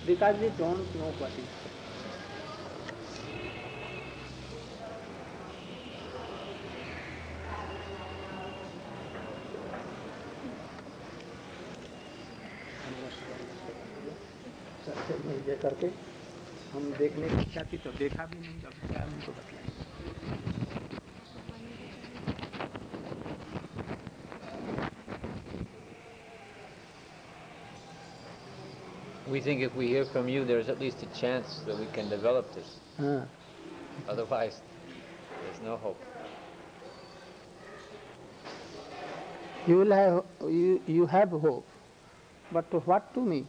because we don't know what is. सत्य में ये करके हम देखने की इच्छा थी तो देखा भी नहीं, जब क्या उनको बतलाएंगे। We think if we hear from you, there's at least a chance that we can develop this. Otherwise, there's no hope. You will have you have hope, but to what to me?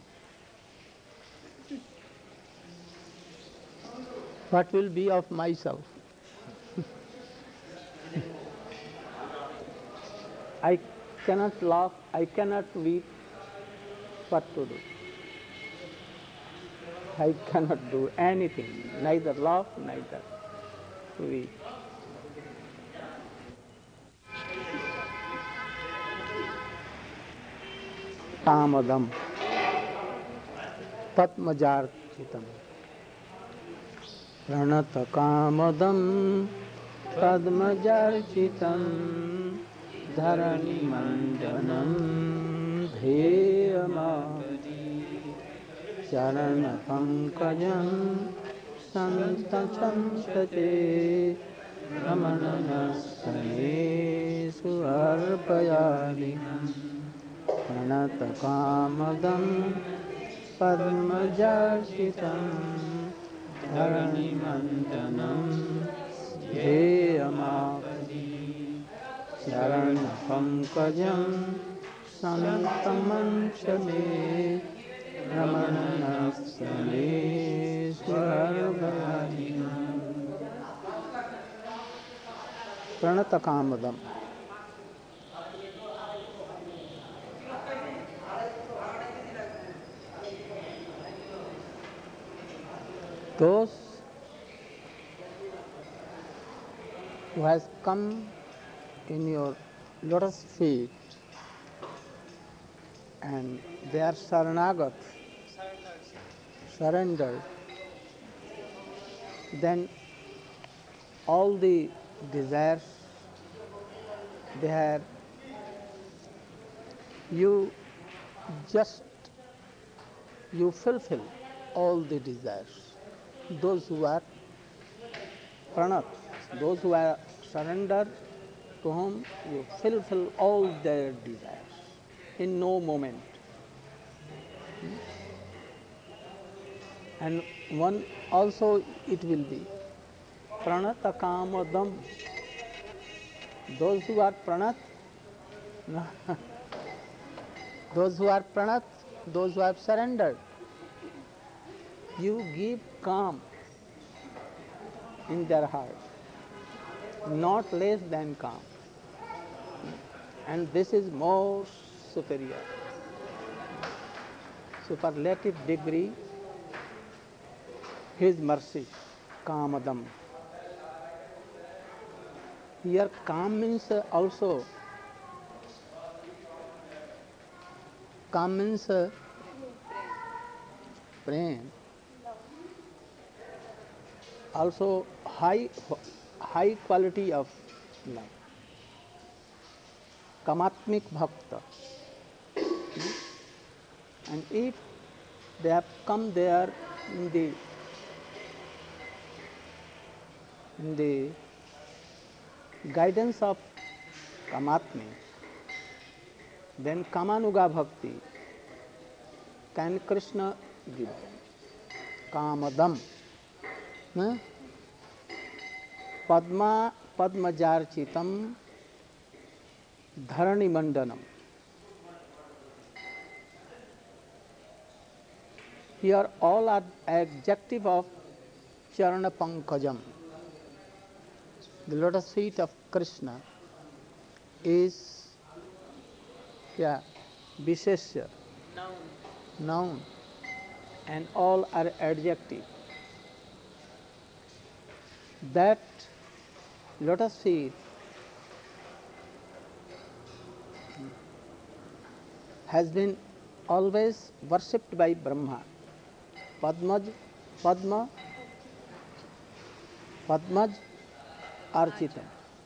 What will be of myself? I cannot laugh, I cannot weep. What to do? I cannot do anything, neither laugh, neither weep. Kamadam Padmajarchitam Pranata Kamadam Padmajarchitam Dharani Mandanam Dheyamadi Charana Pankajam Santacham Sate Ramananastane Suarpayami Pranatakamadam Padmajarchitam Dharanimandanam Dheyamapadi Charana Pankajam Santamanchame Ramananastane Swarvadinam Pranatakamadam. Those who has come in your lotus feet and they are saranagat, surrendered, then all the desires they have, you fulfill all the desires. Those who are pranat, those who are surrendered, to whom you fulfill all their desires in no moment. And one also it will be pranata kamadam. Those who are pranat, those who are pranat, those who have surrendered, you give calm in their heart, not less than calm. And this is more superior, superlative degree, His mercy, kamadam. Here calm means also, calm means prem, also high quality of love. Kamatmik bhakta. And if they have come there in the guidance of Kamatmi, then Kamanuga Bhakti can Krishna give them. Kamadam. Padmajarchitam Dharani Mandanam. Here all are adjective of Charana Pankajam. The lotus feet of Krishna is Vishesha, noun, and all are adjective. That lotus feet has been always worshipped by Brahma. Padmaj, Padma, Padmaj Architam,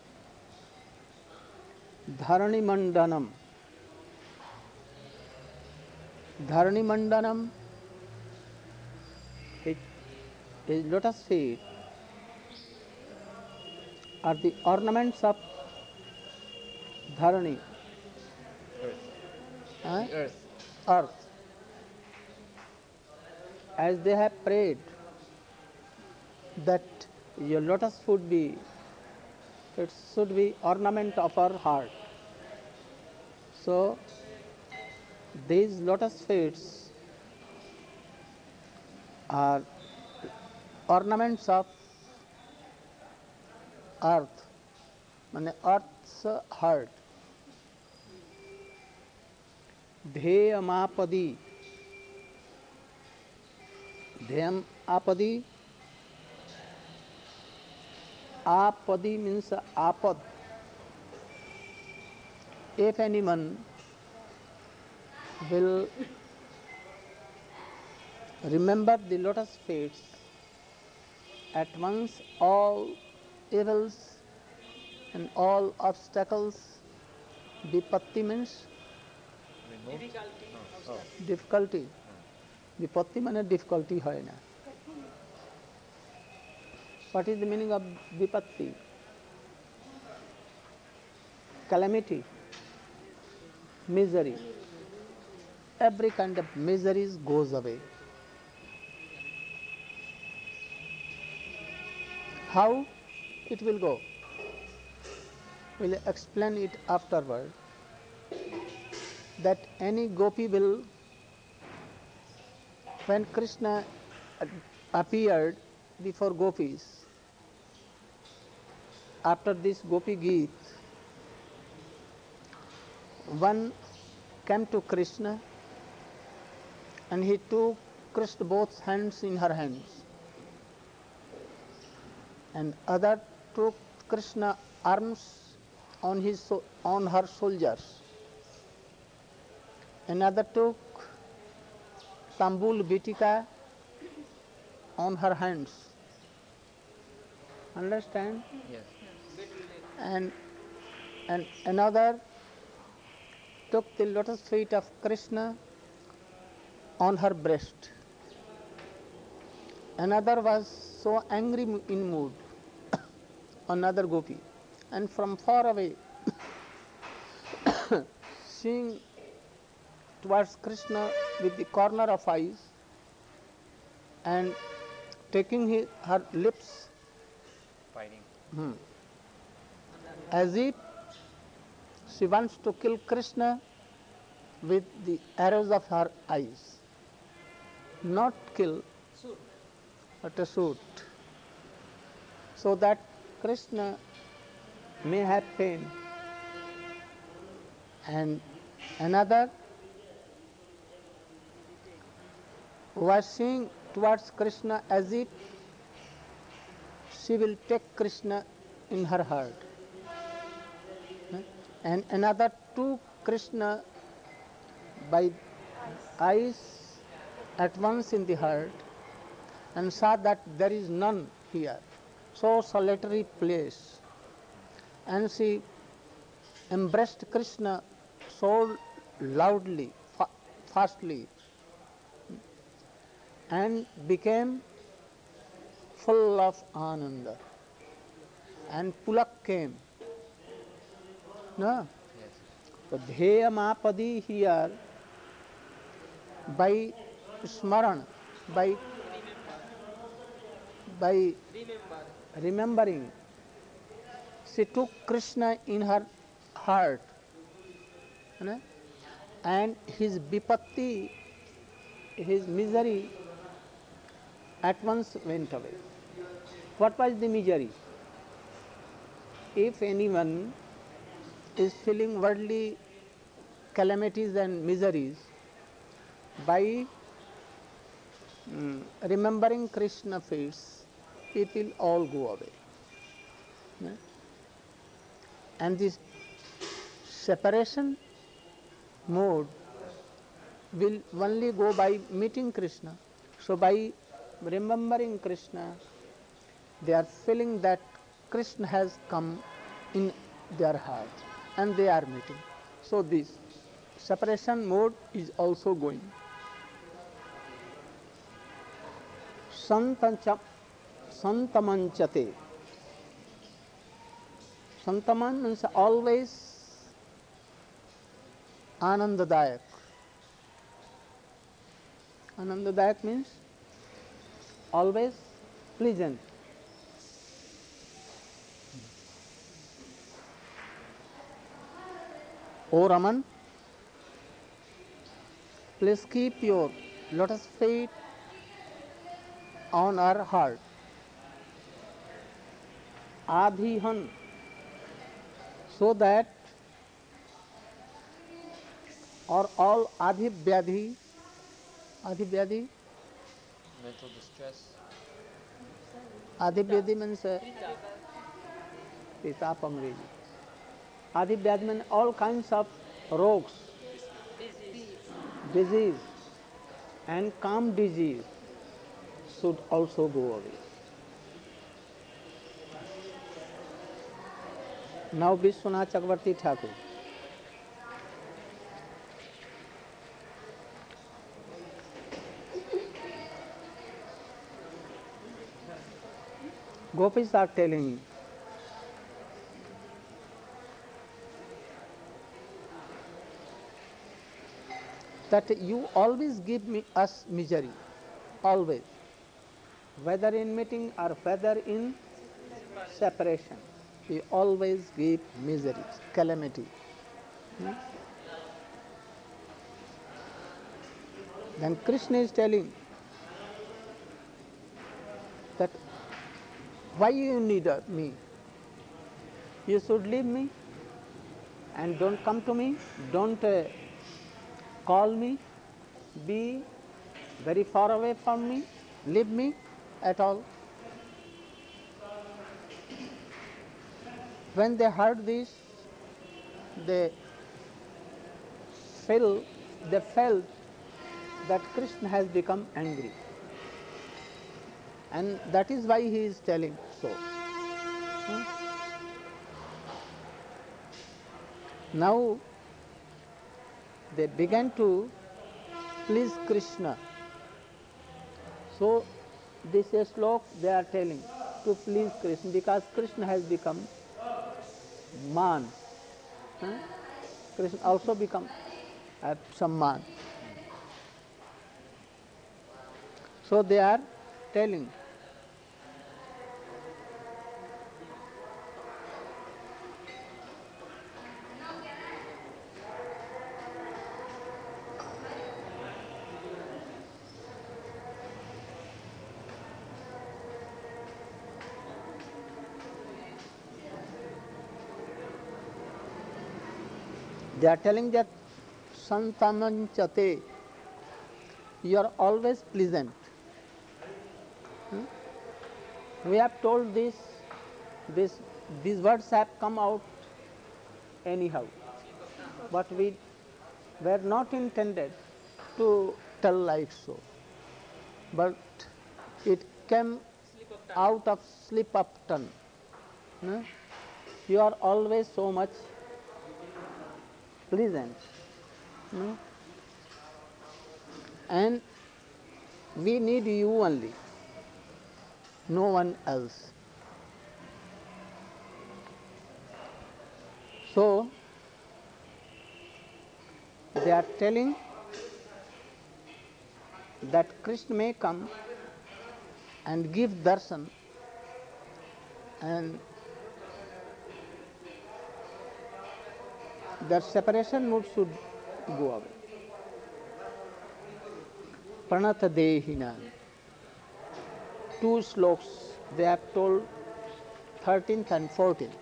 Dharani Mandanam. Dharani Mandanam, his lotus feet are the ornaments of Dharani, The earth. earth. As they have prayed that your lotus should be, it should be ornament of our heart. So these lotus feet are ornaments of earth, means earth's heart. Dheyamapadi. Dheyam apadi. Apadi means apad. If anyone will remember the lotus feet, at once all evils and all obstacles, vipatti means difficulty. Vipatti means difficulty hoy na. What is the meaning of vipatti? Calamity, misery. Every kind of miseries goes away. How it will go? We'll explain it afterward. That any gopi will, when Krishna appeared before gopis, after this gopi Geet, one came to Krishna and he took Krishna both hands in her hands, and other took Krishna arms on her shoulders. Another took Tambul Bitika on her hands. Understand? Yes. And another took the lotus feet of Krishna on her breast. Another was so angry in mood, another gopi, and from far away, seeing towards Krishna with the corner of eyes and taking her lips Fighting. As if she wants to kill Krishna with the arrows of her eyes. Not kill, but to shoot. So that Krishna may have pain. And another was seeing towards Krishna as if she will take Krishna in her heart. And another took Krishna by eyes at once in the heart and saw that there is none here, so solitary place. And she embraced Krishna so loudly, fastly, and became full of ananda. And Pulak came. No? Yes. So Dheyamapadi here, by smaran, by remembering, she took Krishna in her heart, and his vipatti, his misery, at once went away. What was the misery? If anyone is feeling worldly calamities and miseries, by remembering Krishna feats, it will all go away. And this separation mode will only go by meeting Krishna. So by remembering Krishna, they are feeling that Krishna has come in their heart and they are meeting. So this separation mode is also going. Santamanchate. Santaman means always Anandadayak. Anandadayak means always pleasant. O Raman, please keep your lotus feet on our heart. Adhihan, so that or all adhivyadhi, adhivyadhi, mental distress. adhivyadhi means pitapamriji. Adhivyadhi means all kinds of rogs, disease, and calm disease should also go away. Now Vishwanath Chakravarti Thakur. Gopis are telling that you always give us misery, always, whether in meeting or whether in separation. You always give misery, calamity. Then Krishna is telling that why you need me? You should leave me and don't come to me, don't call me, be very far away from me, leave me at all. When they heard this, they felt that Krishna has become angry. And that is why he is telling so. Now they began to please Krishna. So this slok they are telling to please Krishna, because Krishna has become man. Krishna also become some man. So they are telling that Santamanchate, you are always pleasant. We have told these words have come out anyhow, but we were not intended to tell like so. But it came out of slip of tongue. You are always so much pleasant. And we need you only, no one else. So they are telling that Krishna may come and give darshan, and their separation mood should go away. Pranatha Dehina. 2 sloks they have told, 13th and 14th.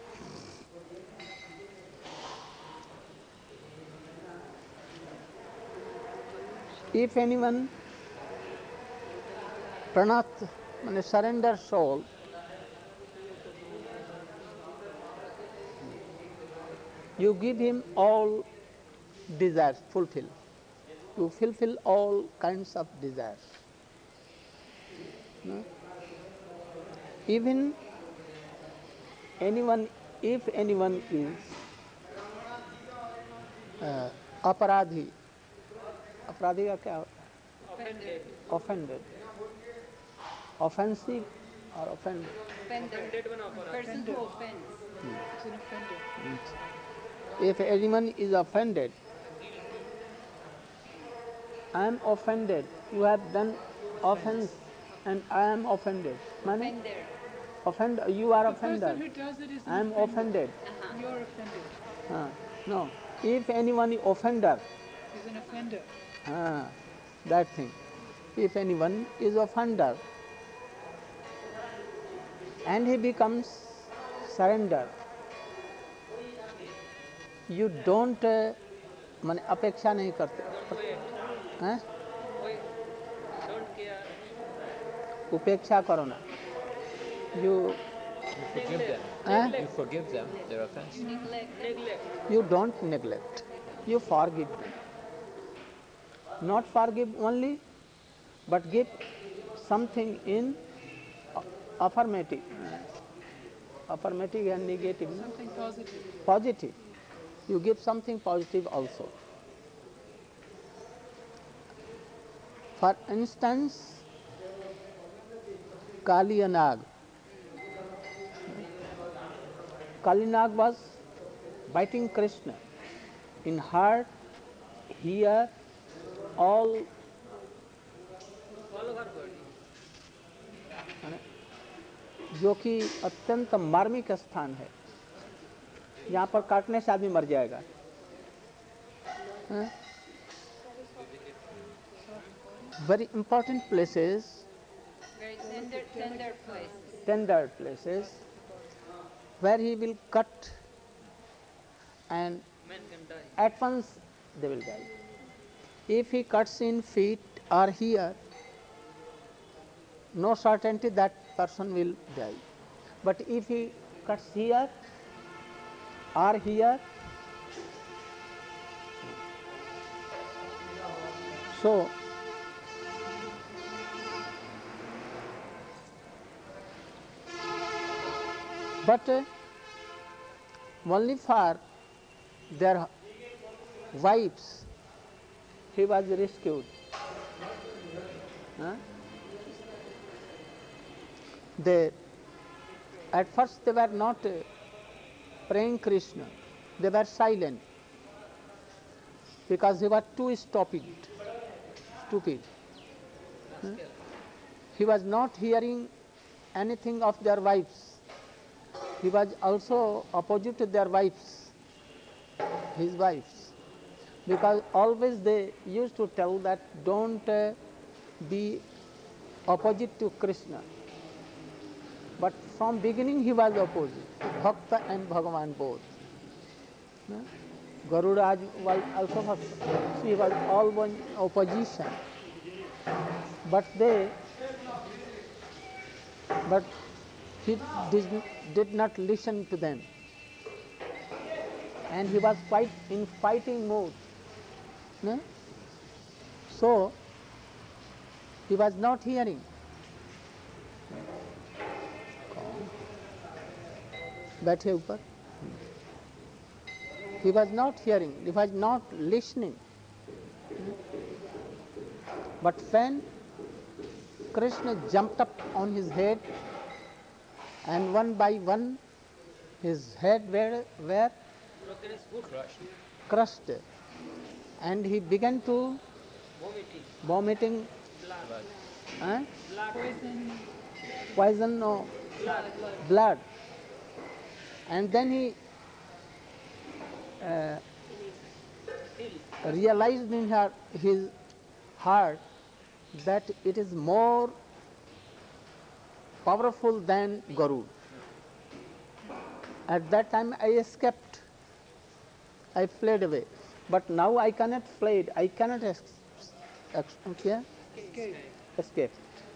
If anyone Pranath, surrender soul, you give him all desires, fulfill. You fulfill all kinds of desires. No? Even anyone, if anyone is अपराधी, अपराधी का क्या होता है? Offended. Offensive or offended? Person who offends. Is an offender. If anyone is offended, I am offended. You have done offense, and I am offended. Mani? Offender. You are The offended. person who does it is an I am offended. You're offended. No. If anyone is offender, Is an offender. that thing. If anyone is offender, and he becomes surrender, you don't माने अपेक्षा नहीं करते हैं? उपेक्षा करो ना. You forgive them. You forgive them their offense. You don't neglect. You forgive them. Not forgive only, but give something in affirmative. Affirmative and negative. Something positive. Positive. You give something positive also. For instance, Kalinag. Kalinag was biting Krishna in heart, here, all. जो कि अत्यंत मार्मिक स्थान है, यहाँ पर काटने से आदमी मर जाएगा. Very important places, very tender places. Tender places, where he will cut and at once they will die. If he cuts in feet or here, no certainty that person will die. But if he cuts here or here, so but only for their wives he was rescued. They, at first they were not praying Krishna, they were silent because they were too stupid. He was not hearing anything of their wives. He was also opposite to their wives, his wives, because always they used to tell that don't be opposite to Krishna. But from beginning he was opposite, Bhakta and Bhagavan both. Garudaj was also Bhakta. He was all one opposition. But he did not listen to them. And he was quite in fighting mood. So he was not hearing. बैठे ऊपर. He was not hearing, he was not listening. But when Krishna jumped up on his head, and one by one his head were crushed, and he began to vomiting poison or blood. And then he realized in his heart that it is more powerful than Garud. At that time I escaped, I fled away. But now I cannot flee, I cannot escape.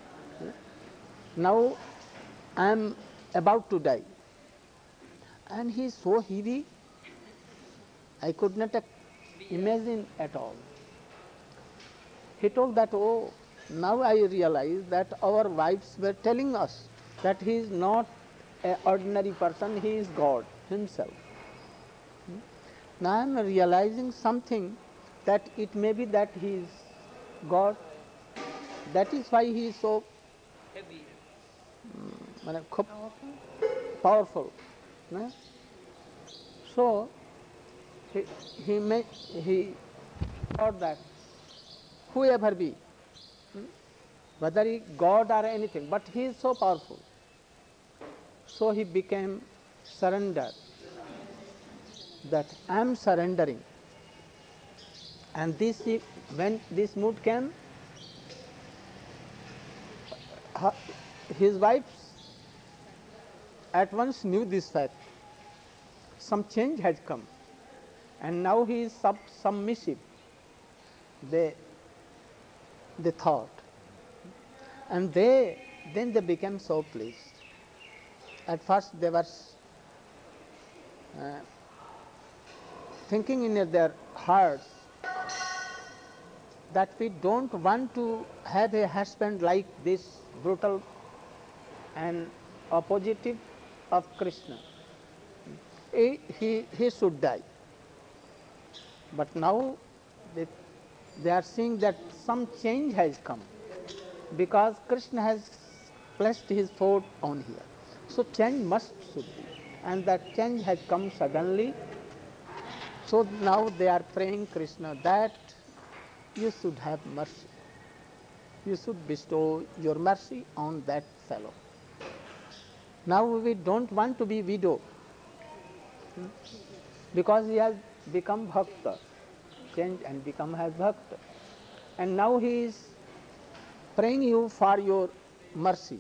Now I am about to die. And he is so heavy, I could not imagine at all. He told that, oh, Now I realize that our wives were telling us that he is not an ordinary person, he is God himself. Now I am realizing something, that it may be that he is God. That is why he is so powerful. No? So he thought that whoever be, whether he God or anything, but he is so powerful. So he became surrender, that I am surrendering. And this, when this mood came, his wives at once knew this fact. Some change has come, and now he is submissive. They thought, and then they became so pleased. At first they were thinking in their hearts that we don't want to have a husband like this, brutal and oppositive of Krishna. He should die. But now they are seeing that some change has come, because Krishna has placed his foot on here. So change should be, and that change has come suddenly. So now they are praying Krishna that you should have mercy. You should bestow your mercy on that fellow. Now we don't want to be widow, because he has become bhakta, changed and become as bhakta. And now he is praying you for your mercy.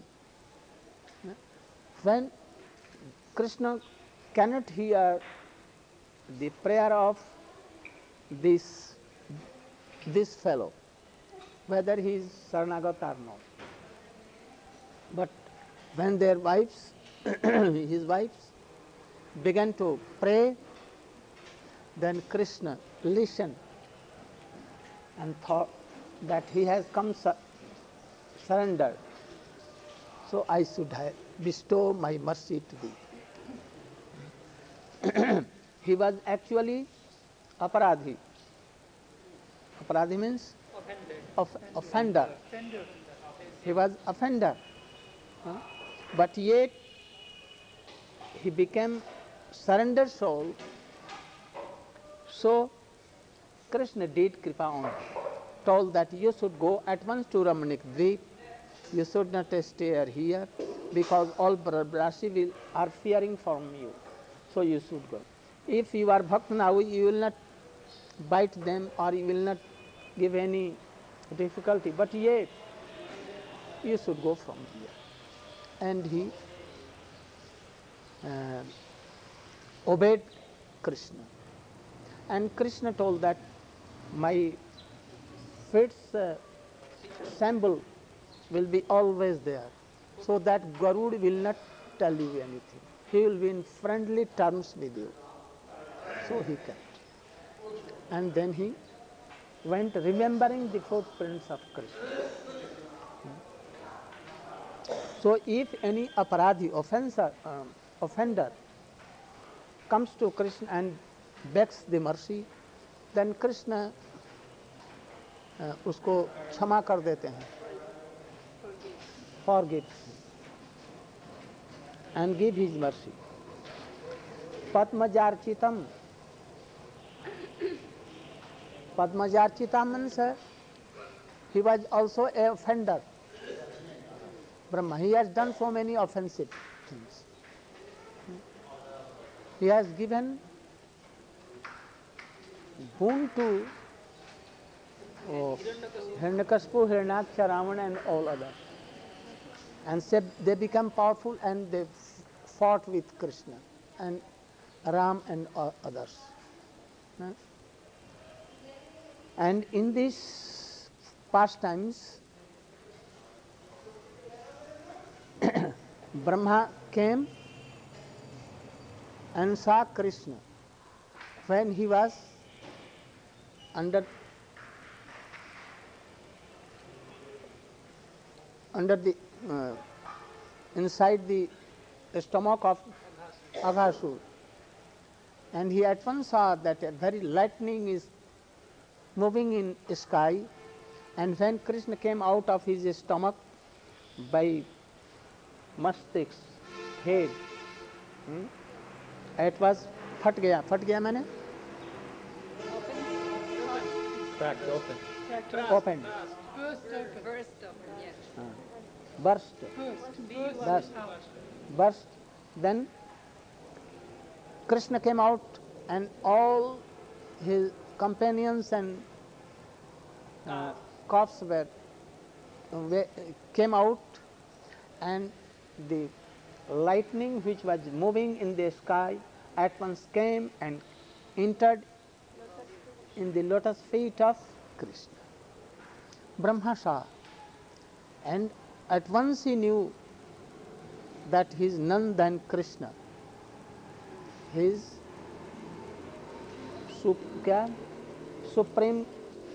When Krishna cannot hear the prayer of this fellow, whether he is Saranagat or not. But when their wives, his wives, began to pray, then Krishna listened and thought that he has come surrendered, so I should bestow my mercy to thee. He was actually aparadhi. Aparadhi means offender. He was offender. But yet he became surrendered soul. So Krishna did kripa on him, told that you should go at once to Ramanik Dweep. You should not stay here, because all Brasi are fearing from you. So you should go. If you are bhakt now, you will not bite them, or you will not give any difficulty. But yet you should go from here. And he obeyed Krishna. And Krishna told that my feet's symbol will be always there, so that Garud will not tell you anything. He will be in friendly terms with you. So he kept. And then he went remembering the footprints of Krishna. So if any aparadhi, offender comes to Krishna and begs the mercy, then Krishna उसको क्षमा कर देते हैं, forgive and give his mercy. Padmajarchitam. Padmajarchita means he was also an offender. Brahma, he has done so many offensive things. He has given boon to Hiranyakashipu, Hiranyaksha, Ravana and all others. And said they become powerful and they fought with Krishna and Ram and others. And in these pastimes, Brahma came and saw Krishna when he was under the uh, inside the stomach of Aghasur, and he at once saw that a very lightning is moving in sky, and when Krishna came out of his stomach by Mastik's head, it was फट गया मैंने Cracked open. opened, Burst open. Burst open, yes. burst, Burst out. burst. Then Krishna came out, and all his companions and calves came out, and the lightning which was moving in the sky at once came and entered in the lotus feet of Krishna. Brahma saw, and at once he knew that he is none than Krishna, his supreme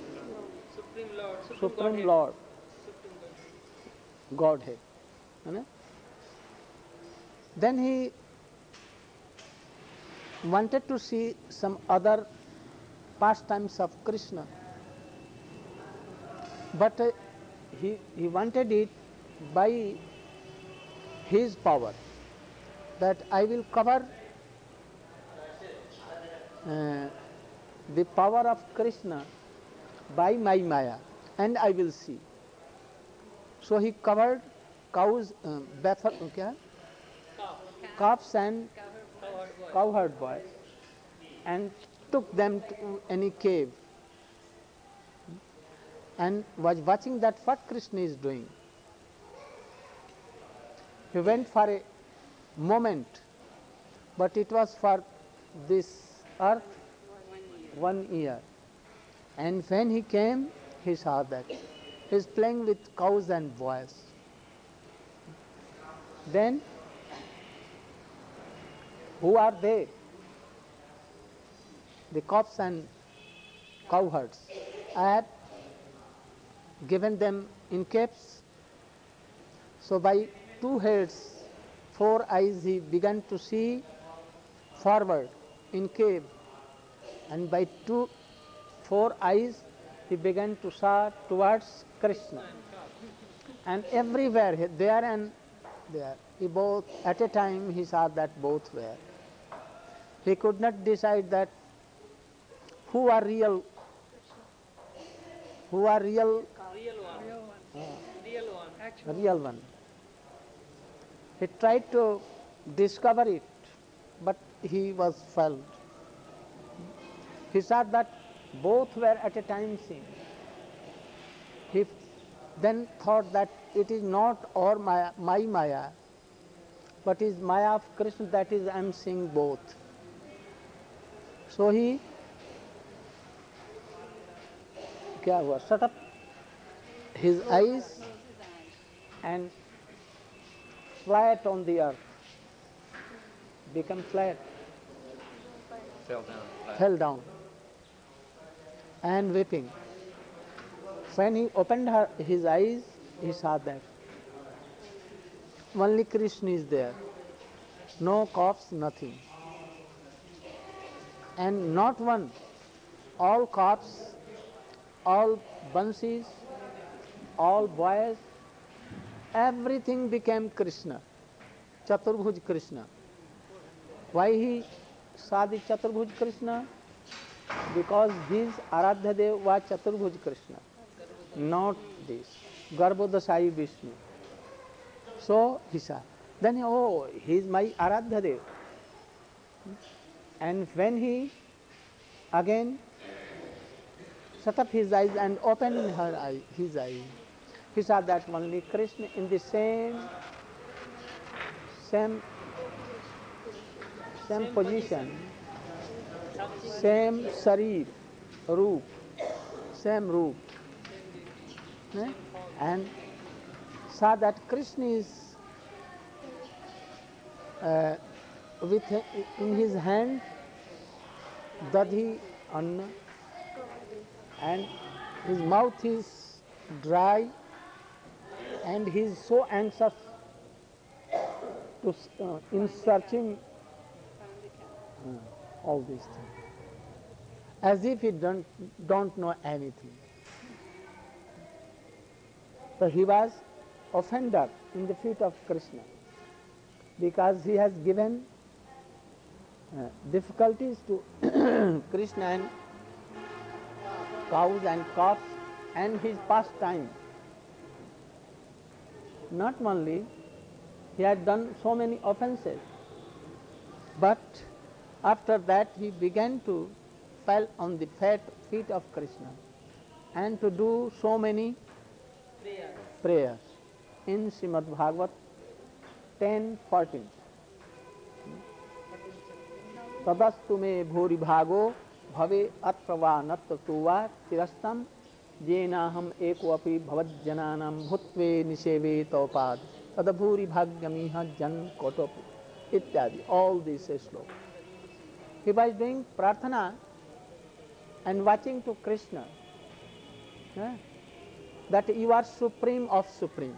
Lord, Godhead. Then he wanted to see some other pastimes of Krishna, but he wanted it by his power, that I will cover the power of Krishna by my Maya, and I will see. So he covered cows, calves and cowherd boys, and took them to any cave, and was watching that what Krishna is doing. He went for a moment, but it was for this earth 1 year. And when he came, he saw that he is playing with cows and boys. Then, who are they? The calves and cowherds. I have given them in capes. So by 2 heads, 4 eyes, he began to see forward in cave, and by 4 eyes he began to saw towards Krishna, and everywhere there and there, he both at a time he saw that both were. He could not decide that who are real Real one. He tried to discover it, but he was failed. He saw that both were at a time seen. He then thought that it is not or my Maya, but is Maya of Krishna, that is I am seeing both. So he shut up his eyes and flat on the earth, become flat, fell down, and weeping. When he opened his eyes, he saw that only Krishna is there, no calves, nothing, and not one, all calves, all bunsies, all boys, everything became Krishna, Chaturbhuj Krishna. Why he saw the Chaturbhuj Krishna? Because his Aradhya Dev was Chaturbhuj Krishna, not this Garbhodasai Vishnu. So he saw. Then he is my Aradhya Dev. And when he again shut up his eyes and opened his eyes, he saw that only Krishna in the same position, same sharir, roop, same roop, and saw that Krishna is with in his hand dadhi anna, and his mouth is dry and he is so anxious to in searching all these things, as if he don't know anything. So he was offender in the feet of Krishna because he has given difficulties to Krishna and cows and calves and his pastime. Not only he had done so many offenses, but after that he began to fall on the feet of Krishna and to do so many prayers in Srimad Bhagavat 10:14. तदस्तु मे भूरि भागो भवे अत्रवानत्र तुवा चिरस्तम येनाहम एकोऽपि भवज्जनानां भूत्वे निषेवे तोपाद तदभूरि भाग्यमिह जन कोटोपि इत्यादि. All these slokas. He was doing prarthana and watching to Krishna that you are supreme of supreme.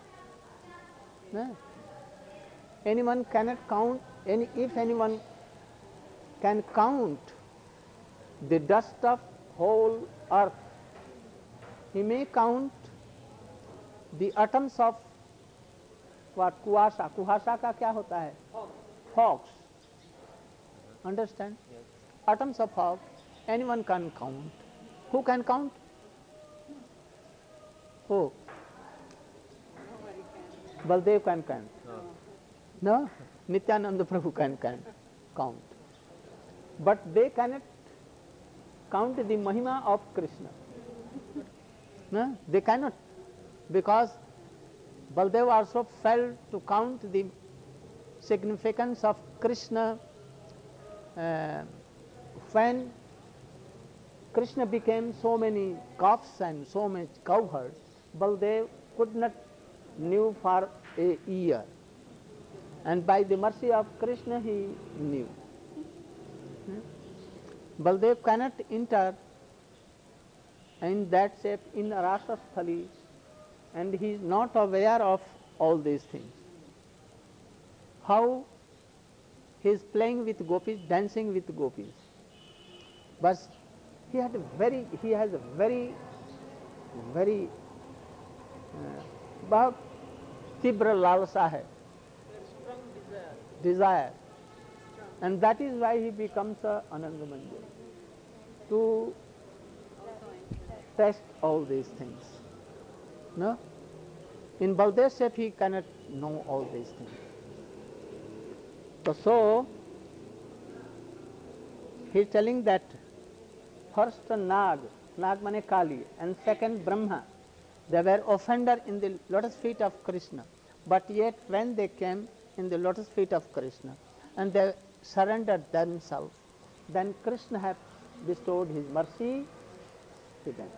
Anyone cannot count, if anyone can count the dust of whole earth, he may count the atoms of what? Kuhasa. Kuhasa का क्या होता है? Fogs. Understand? Yes. Atoms of fog, anyone can count. Who can count? Who? Nobody can. Baldev can count. No? Nityananda Prabhu can count. But they cannot count the Mahima of Krishna. No? They cannot, because Baldev also failed to count the significance of Krishna when Krishna became so many calves and so much cowherds. Baldev could not knew for a year, and by the mercy of Krishna he knew. Baldev cannot enter in that shape in Rasa Sthali, and he is not aware of all these things. How he is playing with gopis, dancing with gopis. But he has a very बहुत तीव्र लालसा है, desire, and that is why he becomes a Ananda Manjari, to test all these things. No? In Baldev shape he cannot know all these things. So he is telling that first Nag mane Kali, and second Brahma, they were offender in the lotus feet of Krishna. But yet when they came in the lotus feet of Krishna and they surrendered themselves, then Krishna had bestowed his mercy to them.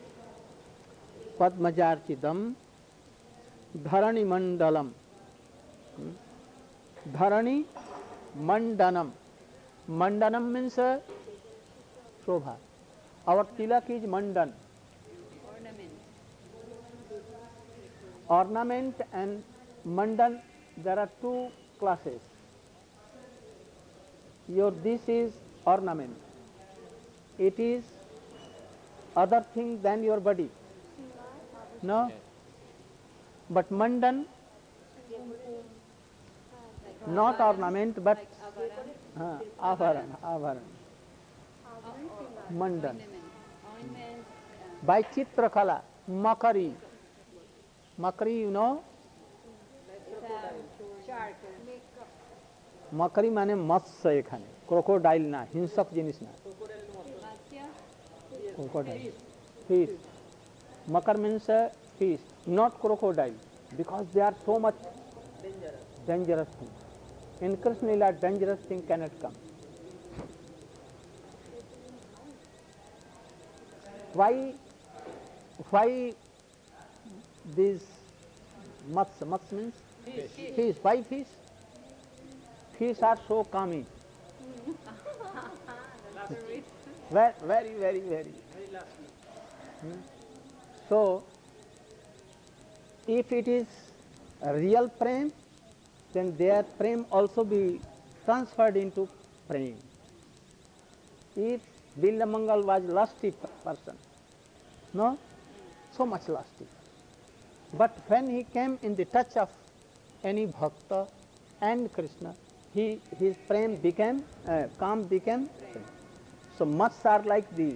Padmajarchidam Dharani Mandalam. Dharani Mandanam. Mandanam means Shobha. Our tilak is Mandan. Ornament and Mandan, there are two classes. This is ornament. It is other thing than your body. No? But Mandan, not ornament, but Avaran. Mandan. By Chitrakala, Makari. Makari, you know? Makari माने मत्स्य एखाने, crocodile ना, हिंसक जिनिस ना. Crocodile. Fish. Makar means fish, not crocodile, because they are so much dangerous things. In Krishna Lila, dangerous thing cannot come. Why these mats means fish. Why fish? Fish are so calming. Very. So if it is a real prem, then their prem also be transferred into prem. If Bilamangal was lusty person, no, so much lusty. But when he came in the touch of any bhakta and Krishna, his prem became, calm became prem. So much are like these.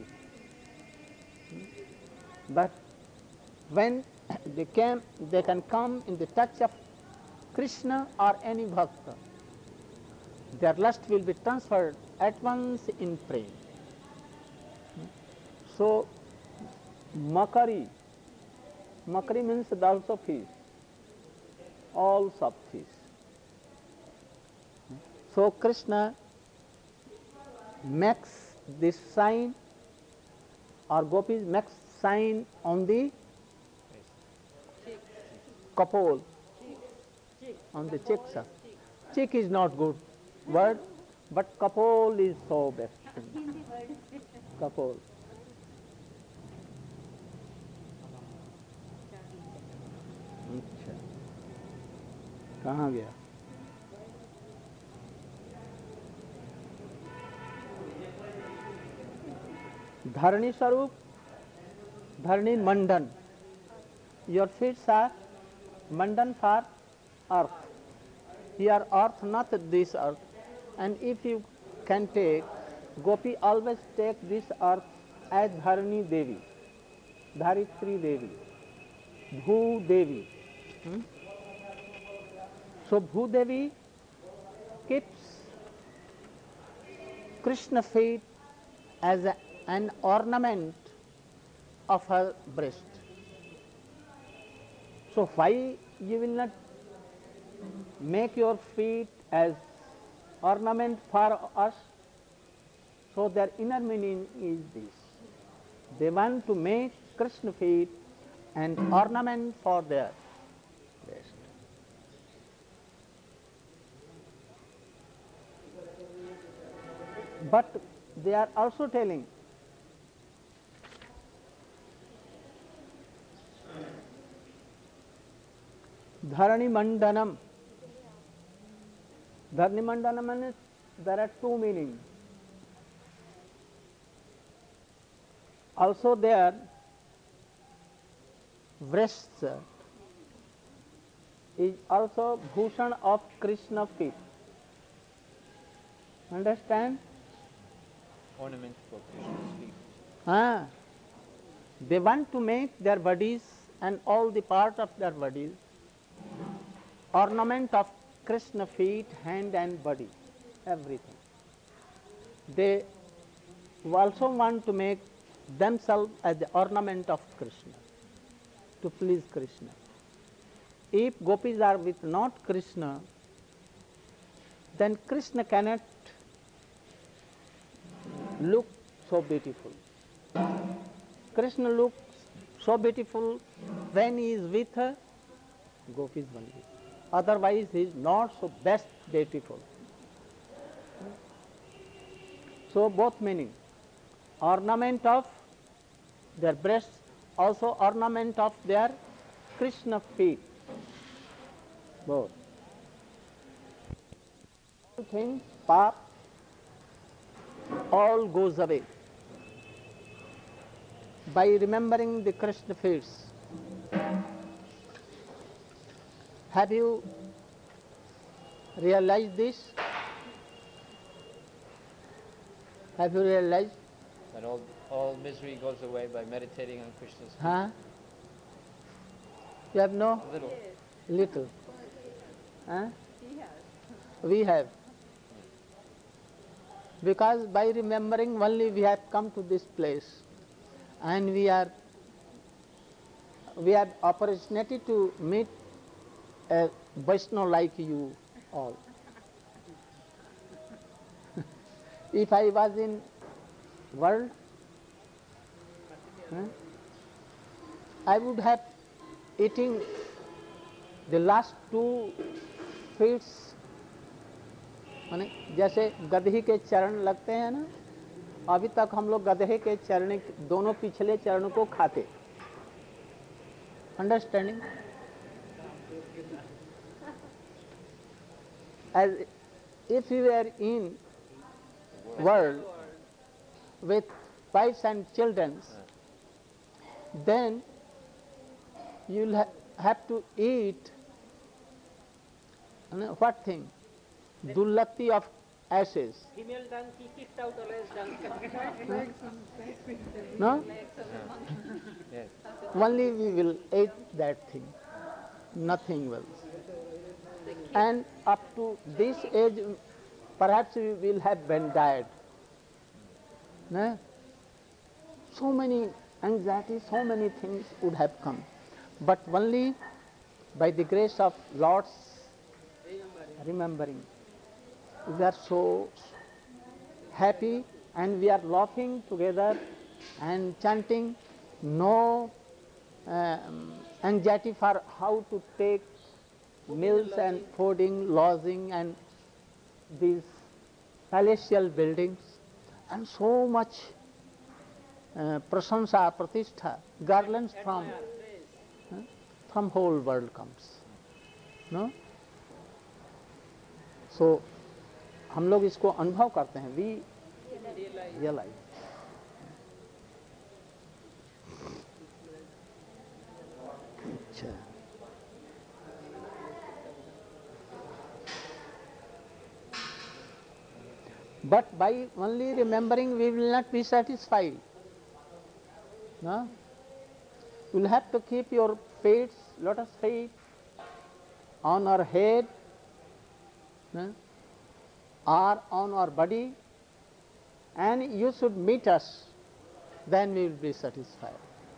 But when they can come in the touch of Krishna or any bhakta, their lust will be transferred at once in prem. So Makari means dolls of fish, all of fish. So Krishna makes this sign, or gopis makes sign on the kapol, on the cheeks. Cheek is not good word, but kapol is so best. Kapol. अच्छा, कहाँ गया? Dharani Sarup, Dharani Mandan. Your feet are Mandan for earth. Here earth, not this earth. And if you can take, Gopi always take this earth as Dharani Devi, Dharitri Devi, Bhu Devi. So Bhu Devi keeps Krishna feet as an ornament of her breast. So why you will not make your feet as ornament for us? So their inner meaning is this. They want to make Krishna feet an ornament for their breast. But they are also telling Dharani Mandanam. Dharani Mandanam means there are two meanings. Also their breasts is also bhushan of Krishna feet. Understand? Ornament for Krishna's feet. They want to make their bodies and all the part of their bodies ornament of Krishna feet, hand and body, everything. They also want to make themselves as the ornament of Krishna, to please Krishna. If gopis are with not Krishna, then Krishna cannot look so beautiful. Krishna looks so beautiful when he is with gopis only. Otherwise he is not so best beautiful. So both meaning. Ornament of their breasts, also ornament of their Krishna feet. Both. All things, pap, all goes away by remembering the Krishna feet. Have you realized this? Have you realized? That all misery goes away by meditating on Krishna's feet. Huh? You have no? Little. Little. Huh? He has. We have. Because by remembering only we have come to this place, and we have opportunity to meet a Vaishnava like you all. If I was in world, I would have eating the last 2 feet. माने जैसे गधे के चरण लगते हैं ना, अभी तक हम लोग गधे के चरण दोनों पिछले चरण को खाते. Understanding? as if you were in world with wives and children, then you'll have to eat what thing? Dullati of ashes. Female donkey kicked out the last donkey. Legs and back with the No? Yes. Only we will eat that thing, nothing else. And up to this age, perhaps we will have been died. No? So many anxieties, so many things would have come. But only by the grace of Lord's remembering, we are so happy and we are laughing together and chanting, no anxiety for how to take meals and fooding, lodging and these palatial buildings, and so much prasansa, pratishtha, garlands from whole world comes. No? So हम लोग इसको अनुभव करते हैं, we realise. अच्छा, but by only remembering we will not be satisfied. No? You will have to keep your feet, lotus feet, on our head, no? Or on our body, and you should meet us, then we will be satisfied.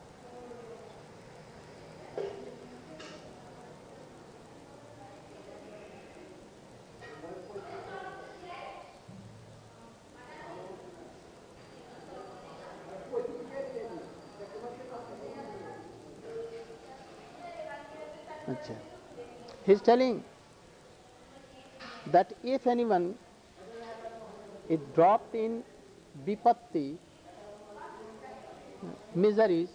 He is telling that if anyone is dropped in vipatti, miseries,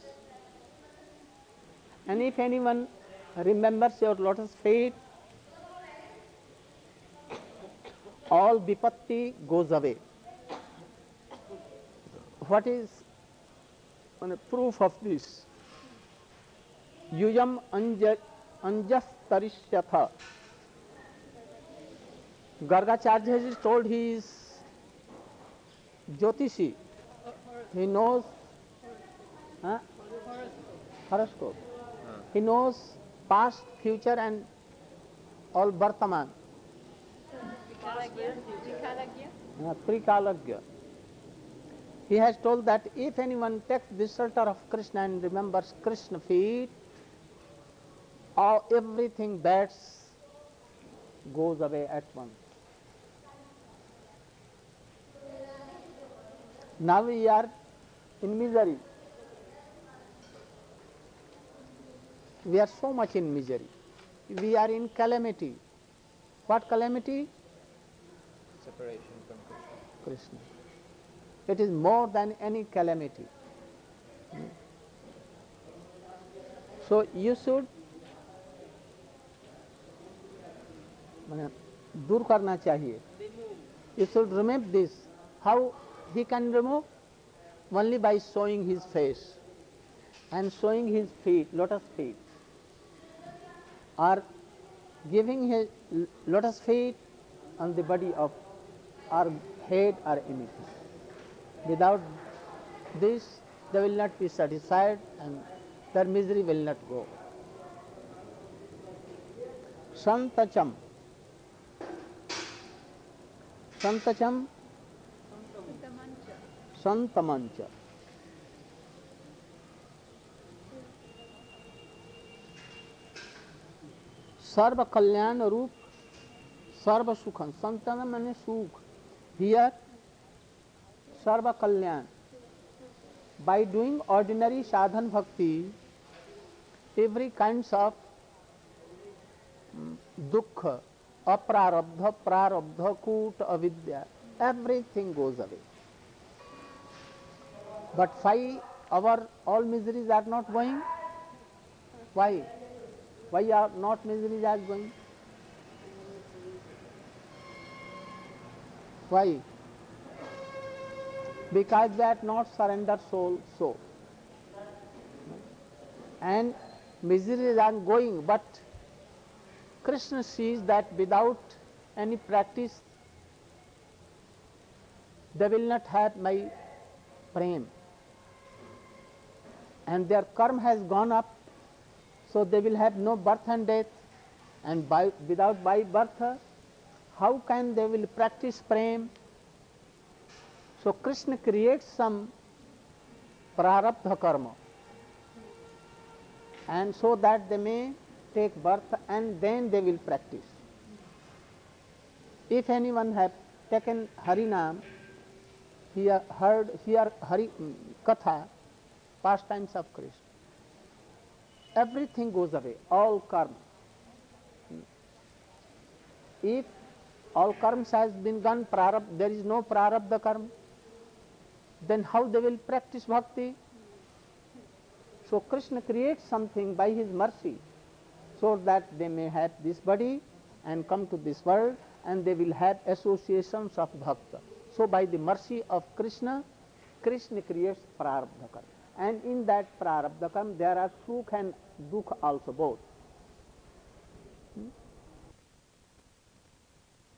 and if anyone remembers your lotus feet, all vipatti goes away. What is proof of this? Yuyam anjastarishyatha. Gargacharya has told he is Jyotishi. He knows horoscope. He knows past, future and all Vartaman. Trikalagya. He has told that if anyone takes the shelter of Krishna and remembers Krishna feet, everything bad goes away at once. Now we are in misery. We are so much in misery. We are in calamity. What calamity? Separation from Krishna. Krishna. It is more than any calamity. So you should दूर करना चाहिए. You should remove this. How he can remove? Only by showing his face and showing his feet, lotus feet, or giving his lotus feet on the body of our head or anything. Without this, they will not be satisfied and their misery will not go. Santacham. Santacham. Santamancha. Sarva Kalyan Roop, Sarva Sukhan. Santana means Sukh. Here, Sarva Kalyan. By doing ordinary sadhan bhakti, every kinds of dukkha, aprarabdha, prarabdha, kuta, avidya, everything goes away. But why our all miseries are not going? Why? Why are not miseries are going? Why? Because they are not surrendered soul. And misery is ongoing, but Krishna sees that without any practice, they will not have my prem. And their karma has gone up, so they will have no birth and death. And without by birth, how can they will practice prem? So Krishna creates some prarabdha karma, and so that they may take birth and then they will practice. If anyone have taken Harinam, he heard Hari Katha, pastimes of Krishna, everything goes away, all karma. If all karma has been gone, there is no prarabdha karma, then how they will practice bhakti? So Krishna creates something by his mercy, so that they may have this body and come to this world, and they will have associations of bhakta. So by the mercy of Krishna, Krishna creates prarabdha karma. And in that prarabdha karma, there are sukha and dukha also both.